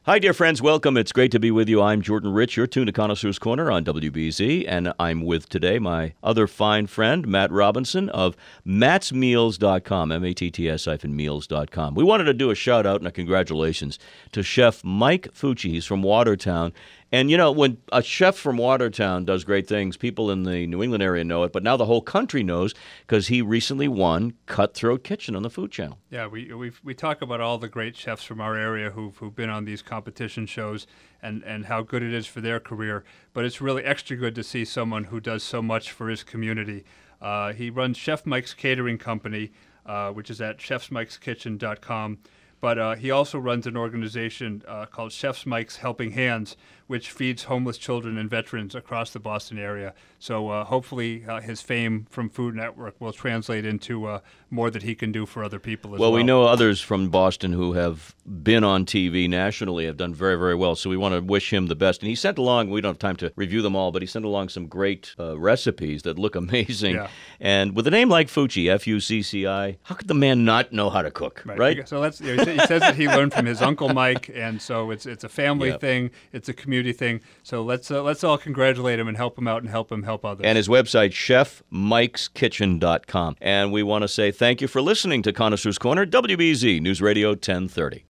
Hi, dear friends. Welcome. It's great to be with you. I'm Jordan Rich. You're tuned to Connoisseur's Corner on WBZ, and I'm with today my other fine friend, Matt Robinson of mattsmeals.com, matts-meals.com. We wanted to do a shout-out and a congratulations to Chef Mike Fucci. He's from Watertown. And, you know, when a chef from Watertown does great things, people in the New England area know it, but now the whole country knows because he recently won Cutthroat Kitchen on the Food Channel. Yeah, we talk about all the great chefs from our area who've been on these competition shows and how good it is for their career, but it's really extra good to see someone who does so much for his community. He runs Chef Mike's Catering Company, which is at chefsmikeskitchen.com. But he also runs an organization called Chef's Mike's Helping Hands, which feeds homeless children and veterans across the Boston area. So hopefully his fame from Food Network will translate into more that he can do for other people as well. Well, we know others from Boston who have been on TV nationally have done very, very well. So we want to wish him the best. And he sent along, we don't have time to review them all, but he sent along some great recipes that look amazing. Yeah. And with a name like Fucci, F-U-C-C-I, how could the man not know how to cook, right? So he says that he learned from his Uncle Mike, and so it's a family thing, it's a community thing. So let's all congratulate him and help him out and help him help others. And his website, chefmikeskitchen.com. And we want to say thank you for listening to Connoisseur's Corner, WBZ News Radio 1030.